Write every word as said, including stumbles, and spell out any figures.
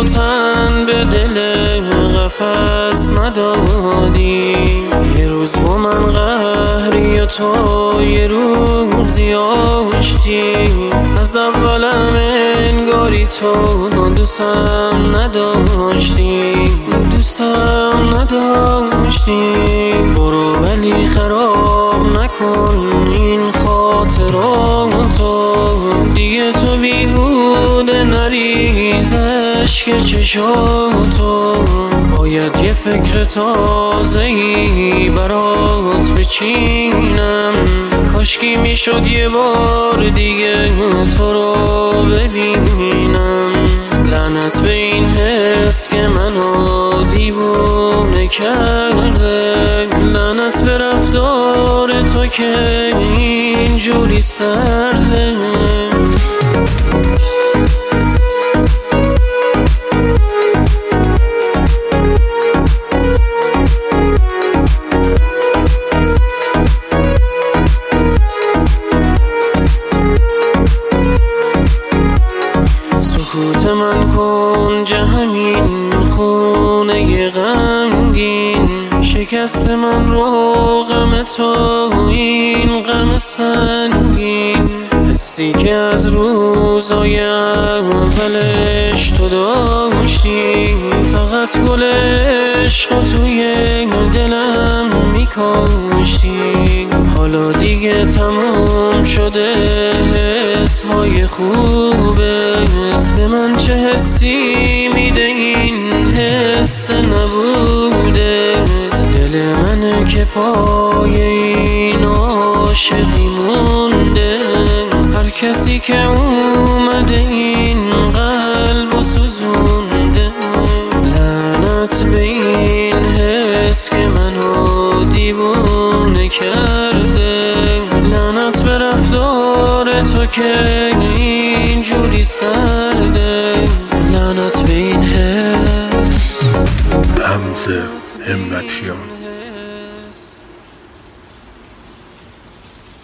و تن به دل قفس ندادی. یه روز با من قهری و تو یه روزی آشتی. از اولم انگاری تو دوستم نداشتی، دوستم نداشتی. برو ولی خراب نکن این خاطراتو، دیگه تو بیهوده نریز اشک چشاتو. باید یه فکر تازه‌ای برات بچینم، کاشکی میشد یه بار دیگه تو رو ببینم. لعنت به این حس که منو دیوونه کرده، لعنت به رفتار تو که اینجوری سرده. سکوت من کن همین خونه غمگین، شکست من رو غم تو این غم سنگین. حسی که از روزای اولش تو داشتی، فقط گل عشق توی دلم میکاشتی. حالا دیگه تموم شده حسهای خوبت، به من چه حسی میده این حس نبودت. دل منه که پای این عاشقی مونده، هر کسی که اومده این قلب و سوزونده. لعنت به این حس که منو دیوونه کرده، لعنت به رفتار تو که اینجوری سرده، لعنت به این حس. حمزه همتیان.